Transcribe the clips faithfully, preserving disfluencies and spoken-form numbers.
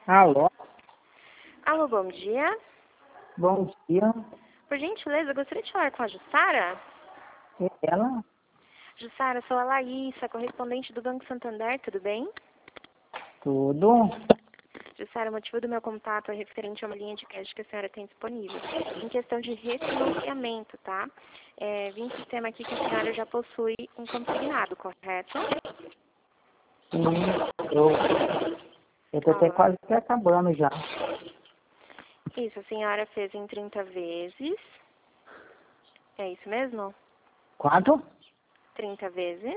Alô, Alô, bom dia. bom dia. Por gentileza, eu gostaria de falar com a Jussara. É ela? Jussara, sou a Laísa, correspondente do Banco Santander, tudo bem? Tudo? Jussara, o motivo do meu contato é referente a uma linha de crédito que a senhora tem disponível. Em questão de refinanciamento, tá? É, vi em sistema aqui que a senhora já possui um consignado, correto? Sim, eu, eu tô até Ah, quase que acabando já. isso, a senhora fez em trinta vezes. É isso mesmo? Quanto? trinta vezes.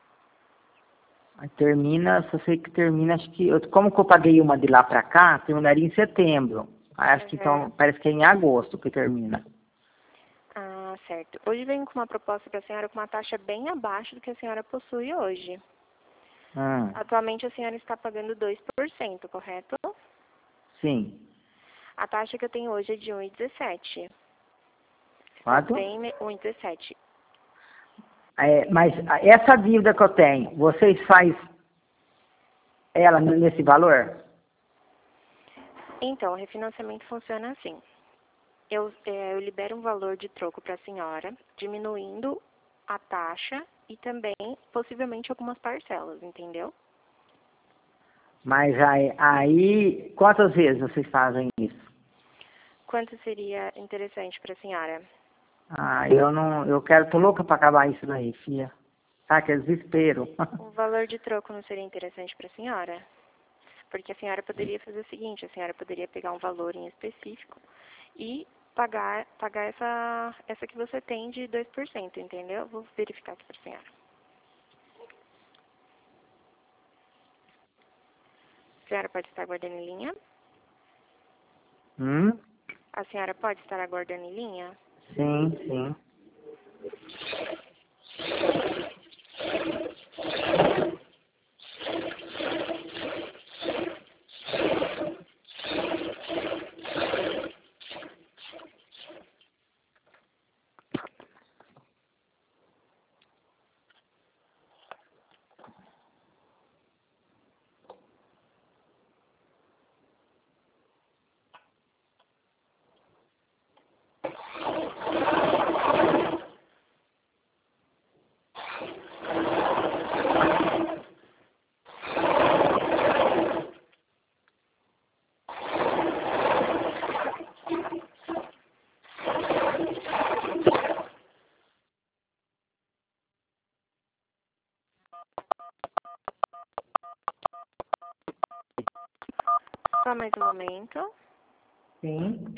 Aí termina, só sei que termina, acho que, eu, como que eu paguei uma de lá pra cá, terminaria em setembro. Aí acho que então, Uhum. parece que é em agosto que termina. Ah, certo. Hoje venho com uma proposta para a senhora com uma taxa bem abaixo do que a senhora possui hoje. Hum, Atualmente a senhora está pagando dois por cento, correto? sim. A taxa que eu tenho hoje é de um vírgula dezessete. Está Quanto? bem, me- um vírgula dezessete. É, mas a- essa dívida que eu tenho, vocês faz ela nesse valor? Então, o refinanciamento funciona assim. Eu, é, eu libero um valor de troco para a senhora, diminuindo a taxa e também, possivelmente, algumas parcelas, entendeu? Mas aí, aí, quantas vezes vocês fazem isso? Quanto seria interessante para a senhora? Ah, eu não, eu quero, tô louca pra acabar isso daí, filha. Tá, que é desespero. O valor de troco não seria interessante para a senhora? Porque a senhora poderia fazer o seguinte, a senhora poderia pegar um valor em específico e pagar, pagar essa, essa que você tem de dois por cento, entendeu? Vou verificar aqui para a senhora. A senhora pode estar aguardando em linha? Hum? A senhora pode estar aguardando em linha? Sim, sim. Só mais um momento. Sim.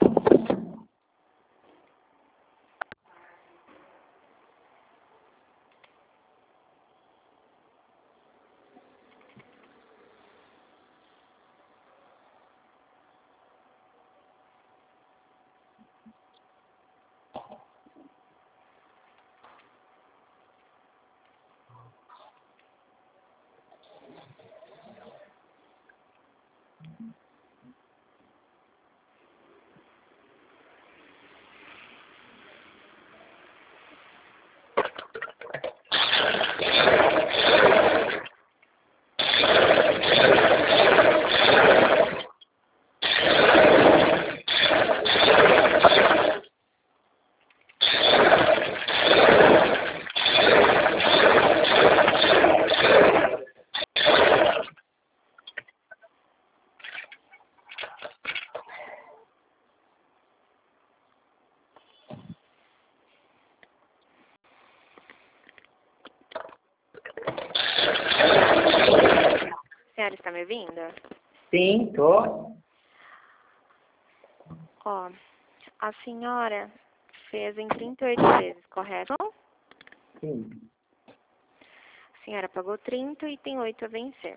A senhora está me ouvindo? Sim, tô. Ó, a senhora fez em trinta e oito vezes, correto? Sim. A senhora pagou trinta e tem oito a vencer.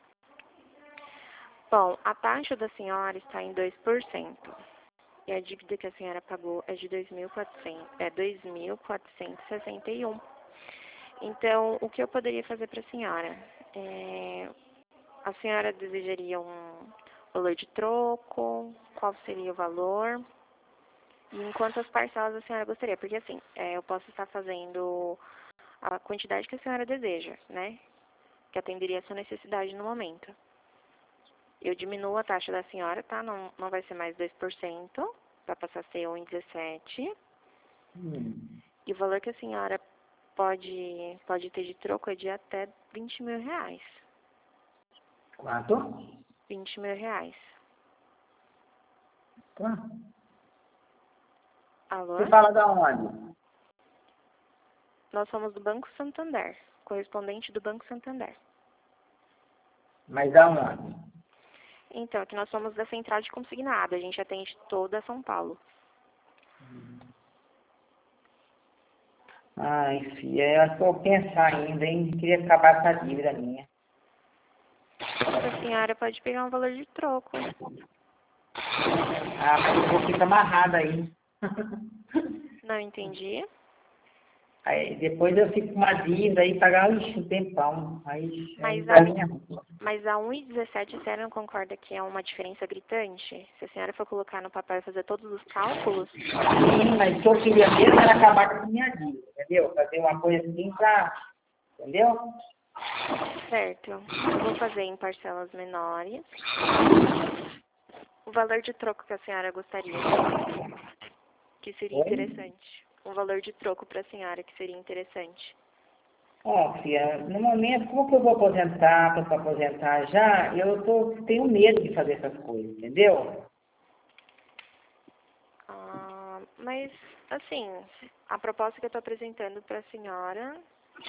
Bom, a taxa da senhora está em dois por cento. E a dívida que a senhora pagou é de dois mil e quatrocentos, é dois mil quatrocentos e sessenta e um. Então, o que eu poderia fazer para a senhora? É, a senhora desejaria um valor de troco? Qual seria o valor? E em quantas parcelas a senhora gostaria? Porque assim, é, eu posso estar fazendo a quantidade que a senhora deseja, né? Que atenderia a sua necessidade no momento. Eu diminuo a taxa da senhora, tá? Não, não vai ser mais dois por cento, vai passar a ser um vírgula dezessete. Hum. E o valor que a senhora pode, pode ter de troco é de até vinte mil reais. Quanto? vinte mil reais. Tá. Alô? Você fala da onde? Nós somos do Banco Santander, correspondente do Banco Santander. Mas da onde? Então, aqui nós somos da Central de Consignado, a gente atende toda São Paulo. Ai, filha, eu acho que eu vou pensar ainda, hein? Queria acabar essa dívida minha. A senhora pode pegar um valor de troco. Ah, mas eu vou ficar amarrada aí. Não entendi. Aí depois eu fico com uma dívida aí, pagar ixi, um tempão. Aí, aí Mas pra a, mim é ruim. mas a um vírgula dezessete, a senhora não concorda que é uma diferença gritante? Se a senhora for colocar no papel e fazer todos os cálculos, Sim, mas o que eu queria mesmo era acabar com a minha dívida, entendeu? Fazer uma coisa assim pra... Entendeu? certo, eu vou fazer em parcelas menores. O valor de troco que a senhora gostaria, que seria Oi? interessante. Um valor de troco para a senhora, que seria interessante. Ó, filha, no momento, como que eu vou aposentar, tô pra aposentar já, eu tô, tenho medo de fazer essas coisas, entendeu? Ah, mas, assim, a proposta que eu estou apresentando para a senhora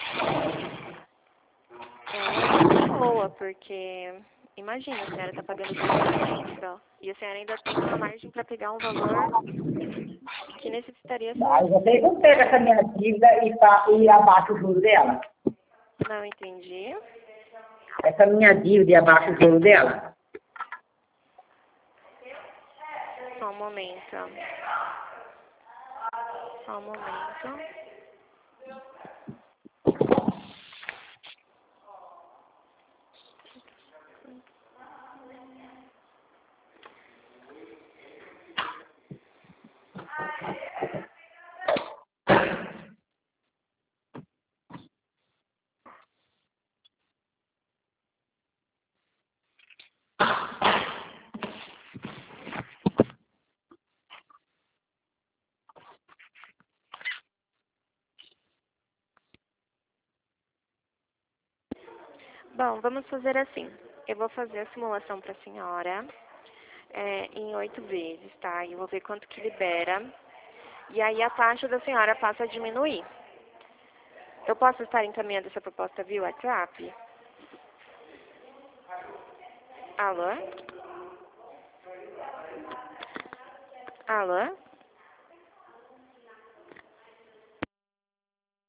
é muito boa, porque, imagina, a senhora está pagando dois por cento e a senhora ainda tem uma margem para pegar um valor que necessitaria Aí suas... você não pega essa minha dívida e, tá, e abaixa o juro dela. Não entendi. Essa minha dívida e abaixa o juro dela. Só um momento. Só um momento. Bom, vamos fazer assim. Eu vou fazer a simulação para a senhora é, em oito vezes, tá? E eu vou ver quanto que libera. E aí a taxa da senhora passa a diminuir. Eu posso estar encaminhando essa proposta via WhatsApp? Alô? Alô?